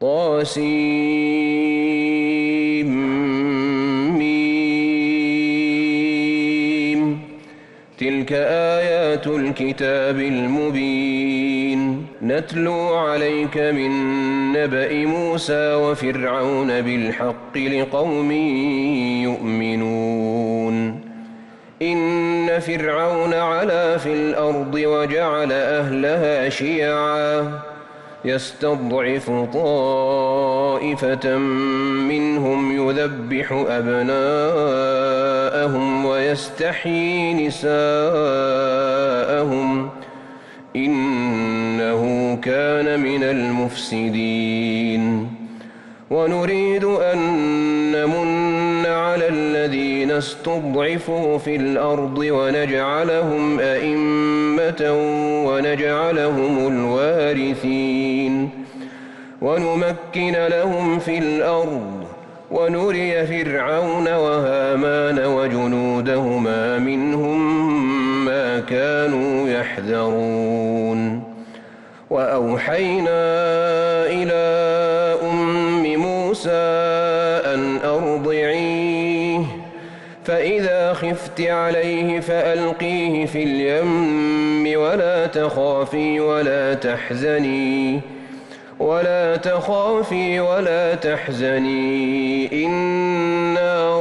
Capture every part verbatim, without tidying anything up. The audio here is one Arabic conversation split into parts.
طاسيم تلك آيات الكتاب المبين نتلو عليك من نبأ موسى وفرعون بالحق لقوم يؤمنون إن فرعون علا في الأرض وجعل أهلها شيعا يستضعف طائفة منهم يذبح أبناءهم ويستحيي نساءهم إنه كان من المفسدين ونريد أن نمن على الذين استضعفوا في الأرض ونجعلهم أئمة ونجعلهم الوارثين ونمكن لهم في الأرض ونري فرعون وهامان وجنودهما منهم ما كانوا يحذرون وأوحينا إلى أم موسى أن أرضعيه فإذا خفت عليه فألقيه في اليم ولا تخافي ولا تحزني ولا تخافي ولا تحزني إنا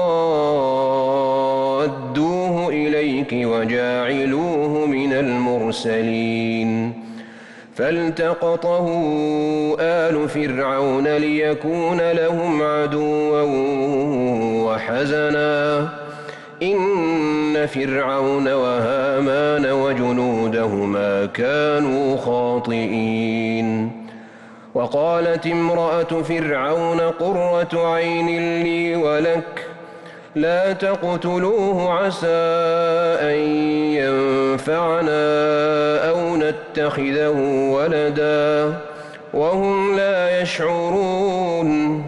رادوه إليك وجاعلوه من المرسلين فالتقطه آل فرعون ليكون لهم عدوا وحزنا إن فرعون وهامان وجنودهما كانوا خاطئين وقالت امرأة فرعون قرة عين لي ولك لا تقتلوه عسى أن ينفعنا أو نتخذه ولدا وهم لا يشعرون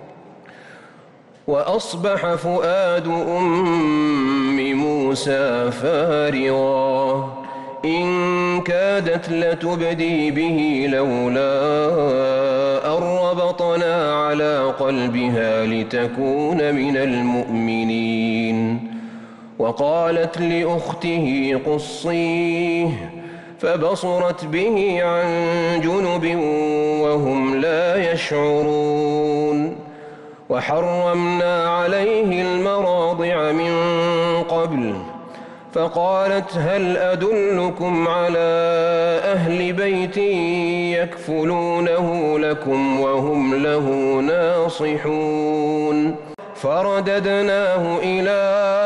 وأصبح فؤاد أم موسى فارغا إن كادت لتبدي به لولا أن ربطنا على قلبها لتكون من المؤمنين وقالت لأخته قصيه فبصرت به عن جنب وهم لا يشعرون وحرمنا عليه المراضع من قبل فقالت هل أدلكم على أهل بيت يكفلونه لكم وهم له ناصحون فرددناه إلى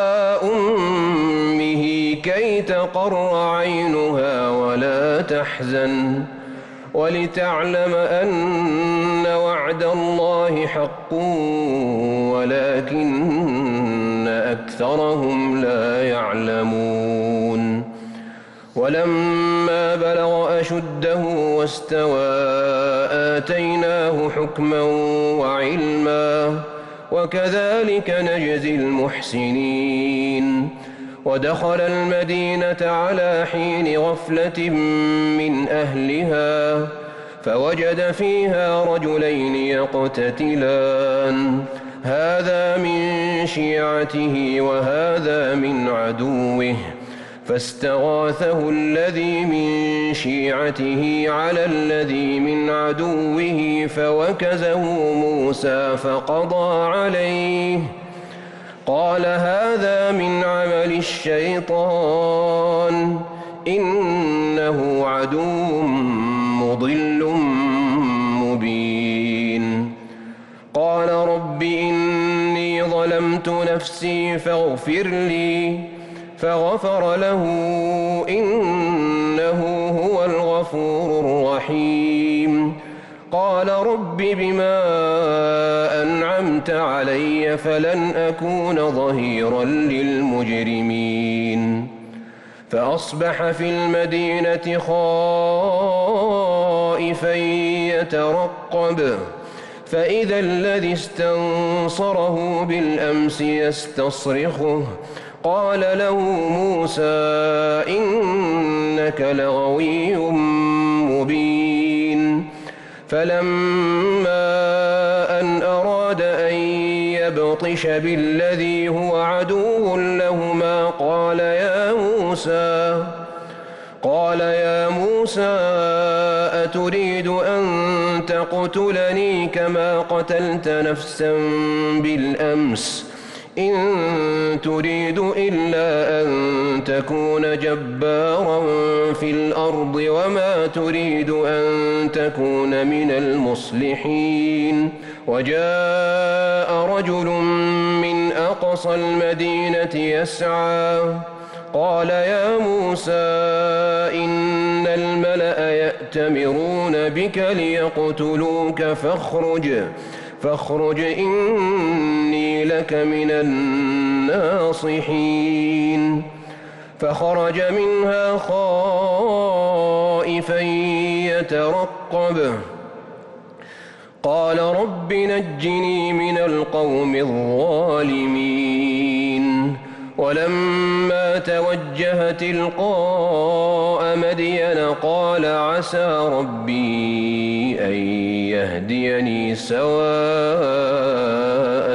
أمه كي تقر عينها ولا تحزن ولتعلم أن وعد الله حق ولكن أكثرهم لا يعلمون ولما بلغ أشده واستوى آتيناه حكما وعلما وكذلك نجزي المحسنين ودخل المدينة على حين غفلة من أهلها فوجد فيها رجلين يقتتلان هذا من شيعته وهذا من عدوه فاستغاثه الذي من شيعته على الذي من عدوه فوكزه موسى فقضى عليه قال هذا من عمل الشيطان إنه عدو مضل مبين قال رب إني ظلمت نفسي فاغفر لي فغفر له إنه هو الغفور الرحيم قال رب بما أنعمت علي فلن أكون ظهيرا للمجرمين فأصبح في المدينة خائفا يترقب فإذا الذي استنصره بالأمس يستصرخه قال له موسى إنك لغوي مبين فلما أن أراد أن يبطش بالذي هو عدو لهما قال يا موسى قال يا موسى أتريد أن تقتلني كما قتلت نفسا بالأمس إن تريد إلا أن تكون جبارا في الأرض وما تريد أن تكون من المصلحين وجاء رجل من أقصى المدينة يسعى قال يا موسى إن الملأ يأتمرون بك ليقتلوك فاخرج فاخرج إني لك من الناصحين فخرج منها خائفا يترقب قال رب نجني من القوم الظالمين ولما توجه تلقاء مدين قال عسى ربي أن يهديني سواء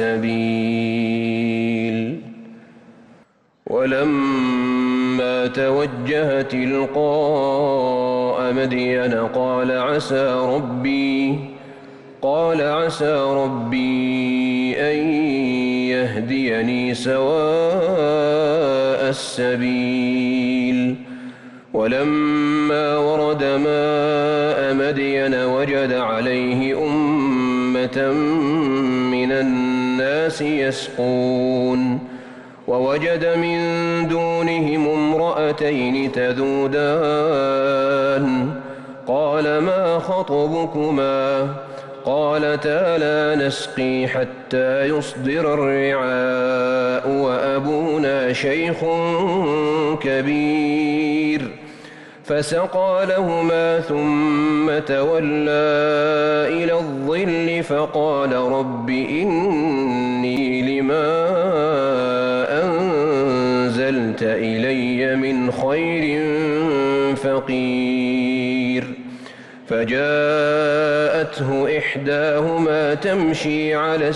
السبيل ولما توجه تلقاء مدين قال عسى ربي قال عسى ربي أن يهديني سواء السبيل ولما ورد ماء مدين وجد عليه أمة من الناس يسقون ووجد من دونهم امرأتين تذودان قال ما خطبكما قالتا لا نسقي حتى يصدر الرعاء وأبونا شيخ كبير فسقى لهما ثم تولى إلى الظل فقال رب إني لما أنزلت إلي من خير فقير فجاءته إحداهما تمشي على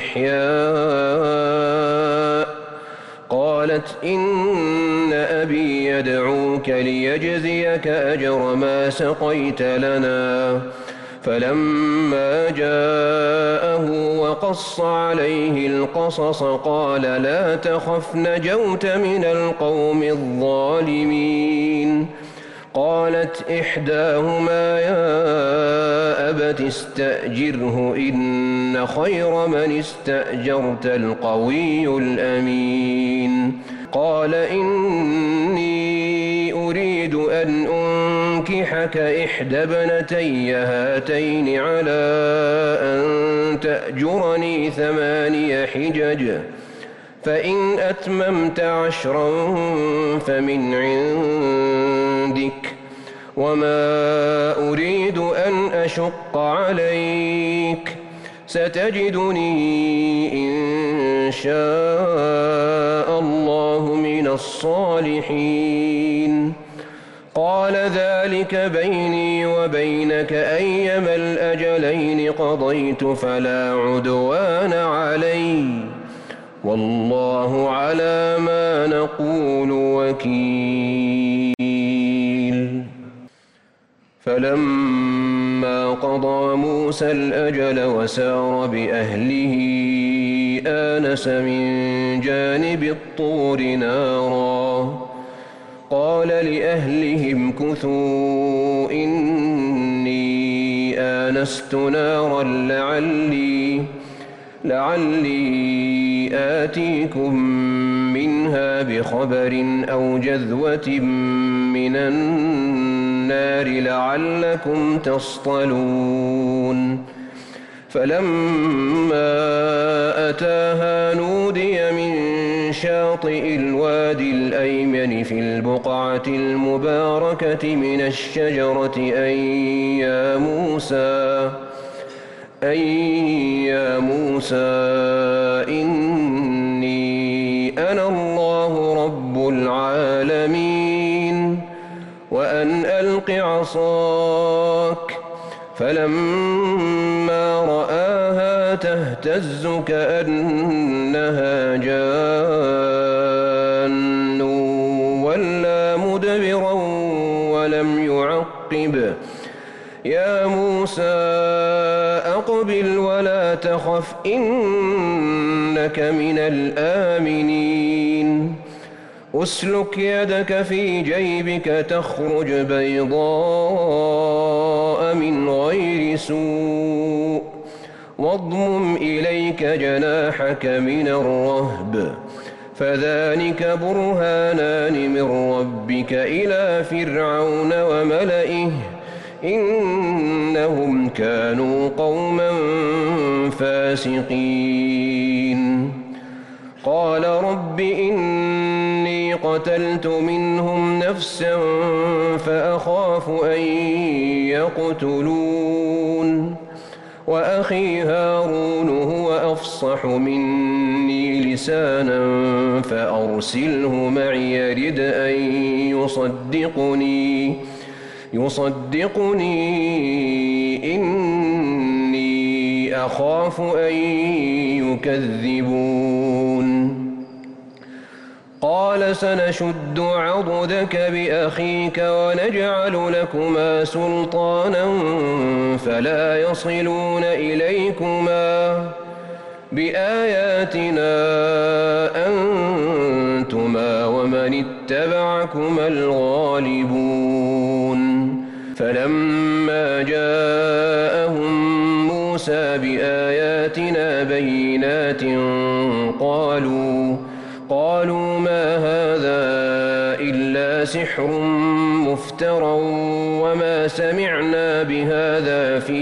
استحياء قالت إن أبي يدعوك ليجزيك أجر ما سقيت لنا فلما جاءه وقص عليه القصص قال لا تخف نجوت من القوم الظالمين قالت إحداهما يا أبت استأجره إن خير من استأجرت القوي الأمين قال إني أريد أن أنكحك إحدى ابنتي هاتين على أن تأجرني ثماني حجج فإن أتممت عشرا فمن عندك وما أريد أن أشق عليك ستجدني إن شاء الله من الصالحين قال ذلك بيني وبينك أيما الأجلين قضيت فلا عدوان علي والله على ما نقول وكيل فلما قضى موسى الأجل وسار بأهله آنس من جانب الطور نارا قال لأهلهم كثوا إني آنست نارا لعلي لعلي آتيكم منها بخبر أو جذوة من النار لعلكم تصطلون فلما أتاها نودي من شاطئ الوادي الأيمن في البقعة المباركة من الشجرة أن يا موسى أن يا موسى إني أنا الله رب العالمين وأن ألق عصاك فلما رآها تهتز كأنها جان ولا مدبرا ولم يعقب يا موسى أقبل ولا تخف إنك من الآمنين أسلك يدك في جيبك تخرج بيضاء من غير سوء واضمم إليك جناحك من الرهب فذلك برهانان من ربك إلى فرعون وملئه إنهم كانوا قوما فاسقين قال رب إني قتلت منهم نفسا فأخاف أن يقتلون وأخي هارون هو أفصح مني لسانا فأرسله معي يرد أن يصدقني يصدقني إني أخاف أن يكذبون قال سنشد عضدك بأخيك ونجعل لكما سلطانا فلا يصلون إليكما بآياتنا أنتما ومن اتبعكما الغالبون فلما جاءهم موسى بآياتنا بينات قالوا قالوا ما هذا إلا سحر مفترى وما سمعنا بهذا في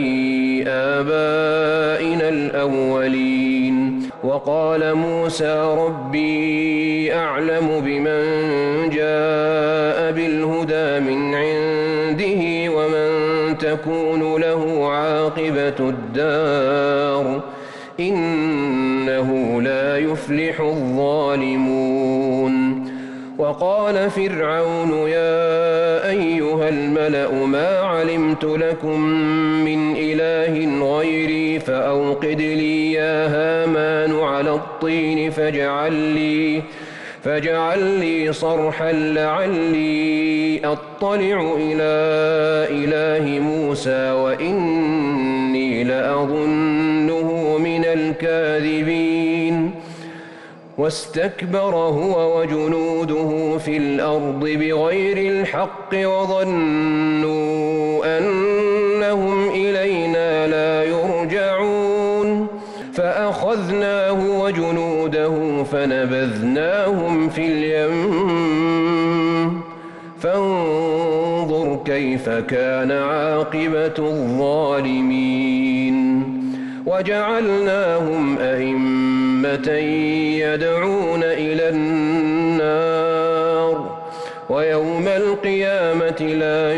آبائنا الأولين وقال موسى ربي أعلم بمن جاء بالهدى من عنده ومن تكون له عاقبة الدار إنه لا يفلح الظالمون وقال فرعون يا أيها الملأ ما علمت لكم من إله غيري فأوقد لي يا هامان على الطين فاجعل لي فاجعل لي صرحا لعلي أطلع إلى إله موسى وإني لأظنه من الكاذبين واستكبر هو وجنوده في الأرض بغير الحق وظنوا أنهم إلينا لا يرجعون فأخذناه وجنوده فنبذناهم في اليم فانظر كيف كان عاقبة الظالمين وجعلناهم أئمة يدعون إلى النار ويوم القيامة لا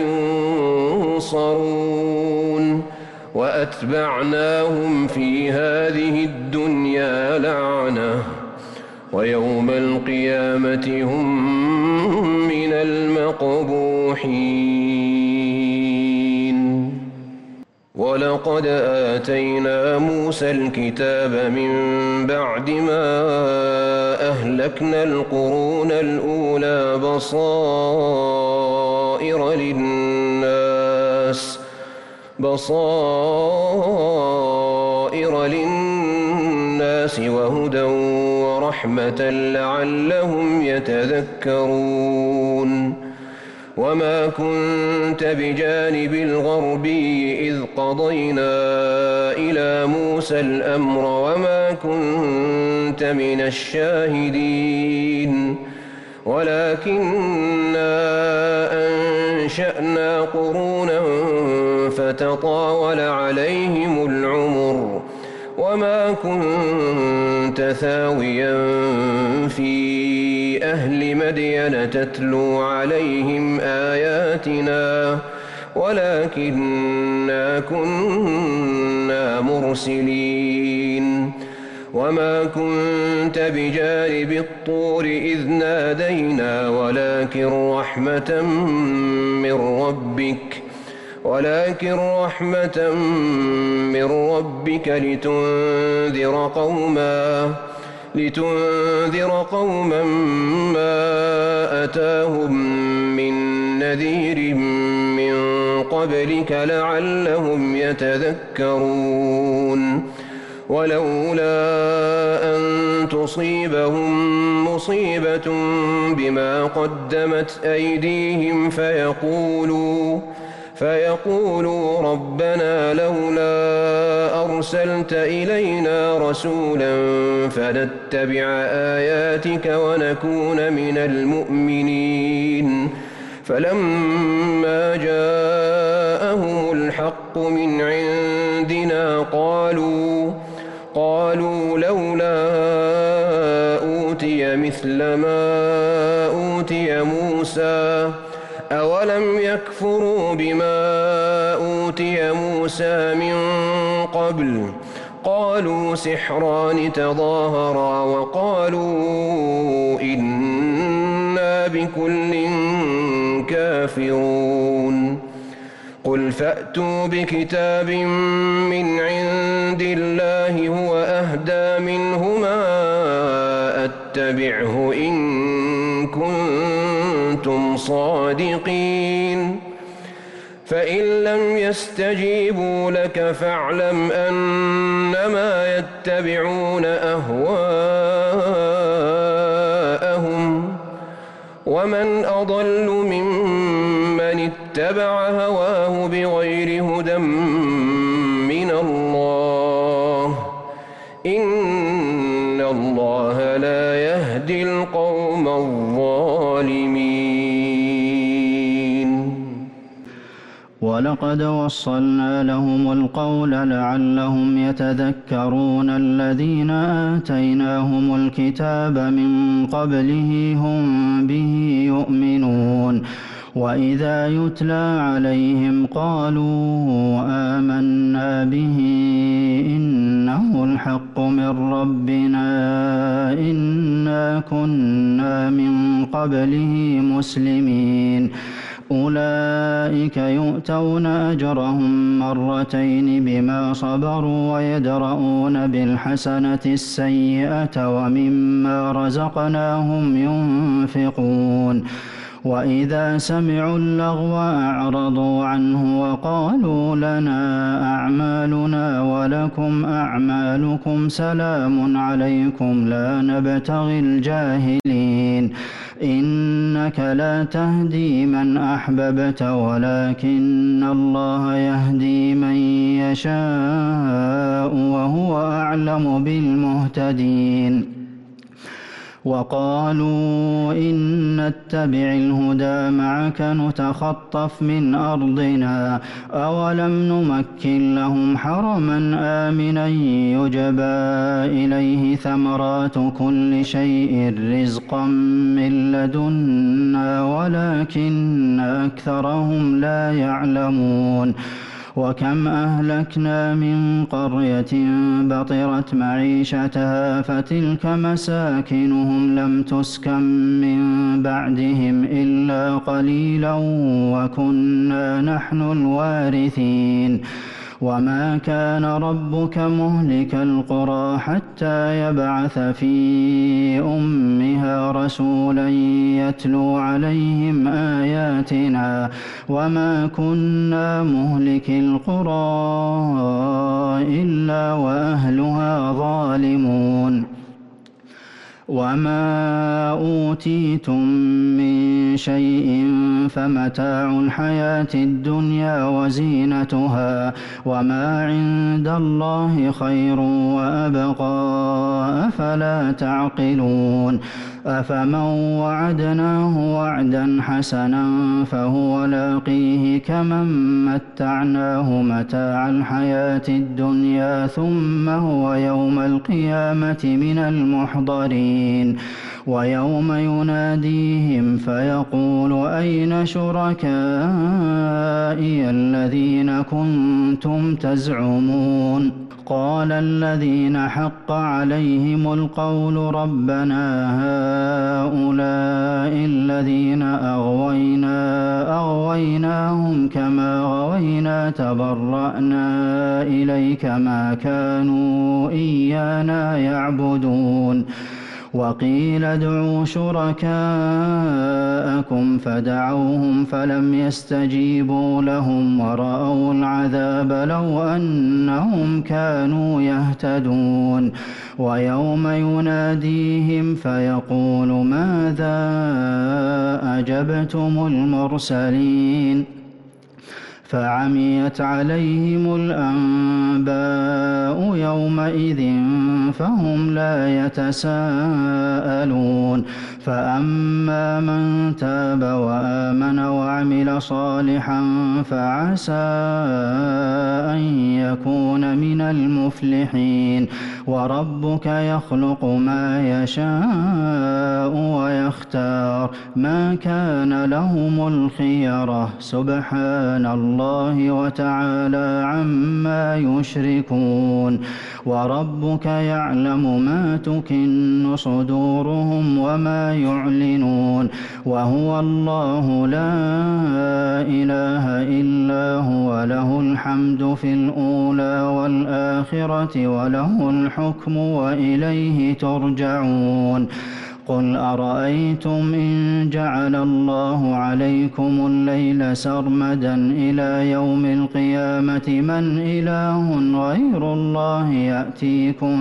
ينصرون وأتبعناهم في هذه الدنيا لعنة ويوم القيامة هم من المقبوحين ولقد آتينا موسى الكتاب من بعد ما أهلكنا القرون الأولى بصائر للناس بصائر للناس وهدى ورحمة لعلهم يتذكرون وما كنت بجانب الغربي إذ قضينا إلى موسى الأمر وما كنت من الشاهدين ولكننا أنشأنا قرونا فتطاول عليهم العمر وما كنت ثاويا في أهل مدين تتلو عليهم آياتنا ولكننا كنا مرسلين وما كنت بجانب الطور إذ نادينا ولكن رحمة من ربك ولكن رحمة من ربك لتنذر قوما لتنذر قوما ما أتاهم من نذير من قبلك لعلهم يتذكرون ولولا أن تصيبهم مصيبة بما قدمت أيديهم فيقولوا فيقولوا ربنا لولا أرسلت إلينا رسولا فنتبع آياتك ونكون من المؤمنين فلما جاءهم الحق من عندنا قالوا قالوا لولا أوتي مثل ما أوتي موسى أولم يكفروا بما أوتي موسى من قبل قالوا سحران تظاهرا وقالوا إنا بكل كافرون قل فأتوا بكتاب من عند الله هو أهدى منهما أتبعه إن كنتم صادقين فإن لم يستجيبوا لك فاعلم أنما يتبعون أهواءهم ومن أضل ممن اتبع هواه بغير هدى من الله إن الله لا يهدي القوم الظالمين ولقد وصلنا لهم القول لعلهم يتذكرون الذين آتيناهم الكتاب من قبله هم به يؤمنون وإذا يتلى عليهم قالوا آمنا به إنه الحق من ربنا إنا كنا من قبله مسلمين أولئك يؤتون أجرهم مرتين بما صبروا ويدرؤون بالحسنة السيئة ومما رزقناهم ينفقون وإذا سمعوا اللغو أعرضوا عنه وقالوا لنا أعمالنا ولكم أعمالكم سلام عليكم لا نبتغي الجاهلين إنك لا تهدي من أحببت ولكن الله يهدي من يشاء وهو أعلم بالمهتدين وقالوا إن نتبع الهدى معك نتخطف من أرضنا أولم نمكن لهم حرما آمنا يجبى إليه ثمرات كل شيء رزقا من لدنا ولكن أكثرهم لا يعلمون وكم أهلكنا من قرية بطرت معيشتها فتلك مساكنهم لم تسكن من بعدهم إلا قليلا وكنا نحن الوارثين وما كان ربك مهلك القرى حتى يبعث في أمها رسولا يتلو عليهم آياتنا وما كنا مهلك القرى إلا وأهلها ظالمون وما أوتيتم من شيء فمتاع الحياة الدنيا وزينتها وما عند الله خير وأبقى أفلا تعقلون أفمن وعدناه وعدا حسنا فهو لاقيه كمن متعناه متاع الحياة الدنيا ثم هو يوم القيامة من المحضرين ويوم يناديهم فيقول أين شركائي الذين كنتم تزعمون قال الذين حق عليهم القول ربنا هؤلاء الذين أغوينا أغويناهم كما غوينا تبرأنا إليك ما كانوا إيانا يعبدون وقيل ادعوا شركاءكم فدعوهم فلم يستجيبوا لهم ورأوا العذاب لو أنهم كانوا يهتدون ويوم يناديهم فيقول ماذا أجبتم المرسلين فعميت عليهم الأنباء يومئذ فهم لا يتساءلون فأما من تاب وآمن وعمل صالحا فعسى أن يكون من المفلحين وربك يخلق ما يشاء ويختار ما كان لهم الخيرة سبحان الله وتعالى عما يشركون وربك يعلم ما تكن صدورهم وما يعلنون وهو الله لا إله إلا هو له الحمد في الأولى والآخرة وله الحكم وإليه ترجعون قل أرأيتم إن جعل الله عليكم الليل سرمدا إلى يوم القيامة من إله غير الله يأتيكم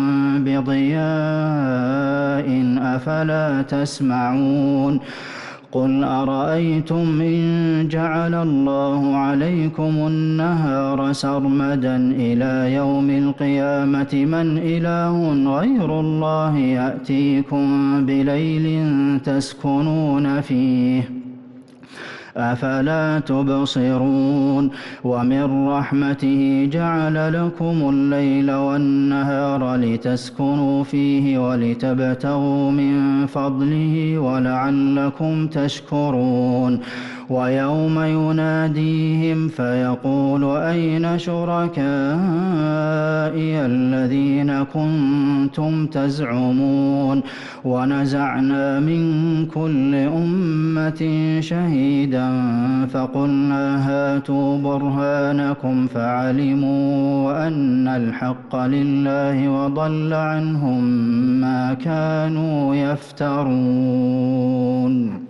بضياء أفلا تسمعون قل أرأيتم إن جعل الله عليكم النهار سرمدا إلى يوم القيامة من إله غير الله يأتيكم بليل تسكنون فيه أفلا تبصرون ومن رحمته جعل لكم الليل والنهار لتسكنوا فيه ولتبتغوا من فضله ولعلكم تشكرون ويوم يناديهم فيقول أين شركائي الذين كنتم تزعمون ونزعنا من كل أمة شهيدا فقلنا هاتوا برهانكم فعلموا أن الحق لله وضل عنهم ما كانوا يفترون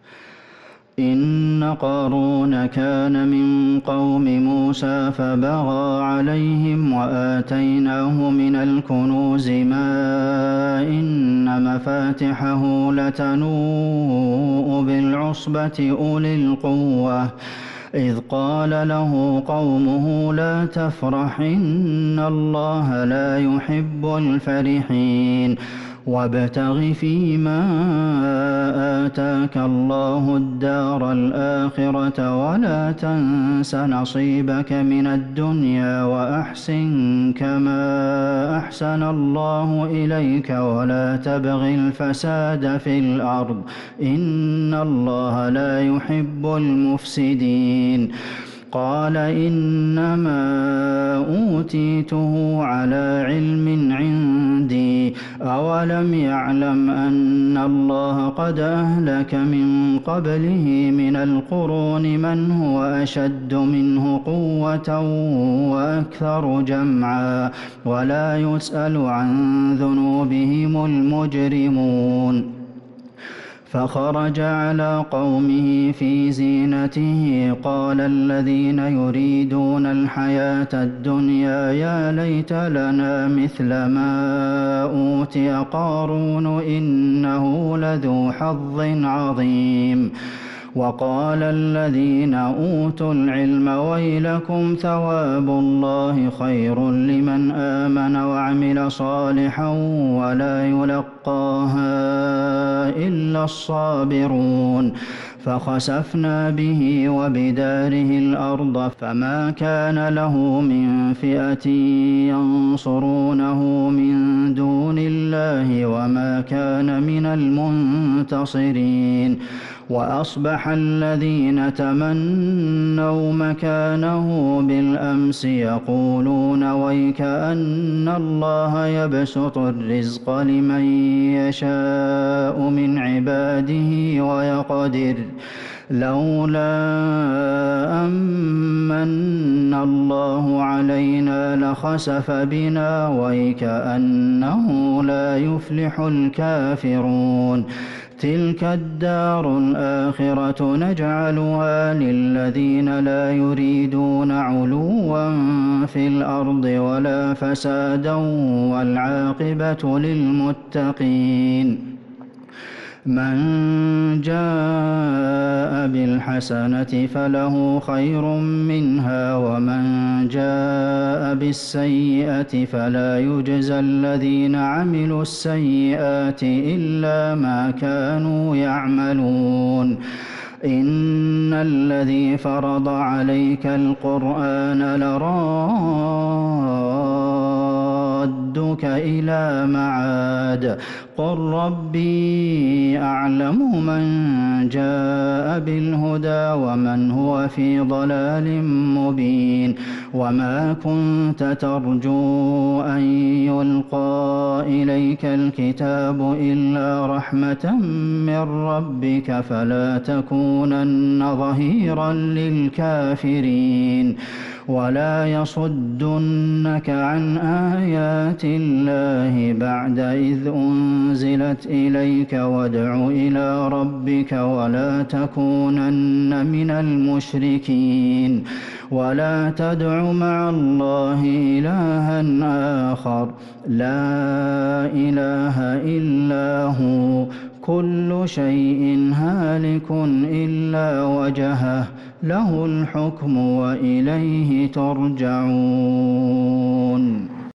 إن قارون كان من قوم موسى فبغى عليهم وآتيناه من الكنوز ما إن مفاتحه لتنوء بالعصبة أولي القوة إذ قال له قومه لا تفرح إن الله لا يحب الفرحين وابتغ فيما آتاك الله الدار الآخرة ولا تنس نصيبك من الدنيا وأحسن كما أحسن الله إليك ولا تبغ الفساد في الأرض إن الله لا يحب المفسدين قال إنما أوتيته على علم عندي أولم يعلم أن الله قد أهلك من قبله من القرون من هو أشد منه قوة وأكثر جمعا ولا يسأل عن ذنوبهم المجرمون فخرج على قومه في زينته قال الذين يريدون الحياة الدنيا يا ليت لنا مثل ما أوتي قارون إنه لذو حظ عظيم وقال الذين أوتوا العلم ويلكم ثواب الله خير لمن آمن وعمل صالحا ولا يلقاها إلا الصابرون فخسفنا به وبداره الأرض فما كان له من فئة ينصرونه من دون الله وما كان من المنتصرين وأصبح الذين تمنوا مكانه بالأمس يقولون ويكأن الله يبسط الرزق لمن يشاء من عباده ويقدر لولا أمن الله علينا لخسف بنا ويكأنه لا يفلح الكافرون تلك الدار الآخرة نجعلها للذين لا يريدون علوا في الأرض ولا فسادا والعاقبة للمتقين من جاء بالحسنة فله خير منها ومن جاء بالسيئة فلا يجزى الذين عملوا السيئات إلا ما كانوا يعملون إن الذي فرض عليك القرآن لرادك إلى معاد قل ربي أعلم من جاء بالهدى ومن هو في ضلال مبين وما كنت ترجو أن يلقى إليك الكتاب إلا رحمة من ربك فلا تكونن ظهيرا للكافرين ولا يصدنك عن آيات الله بعد إذ أنزلت إليك وادع إلى ربك ولا تكونن من المشركين ولا تدع مع الله إلها آخر لا إله إلا هو كل شيء هالك إلا وجهه له الحكم وإليه ترجعون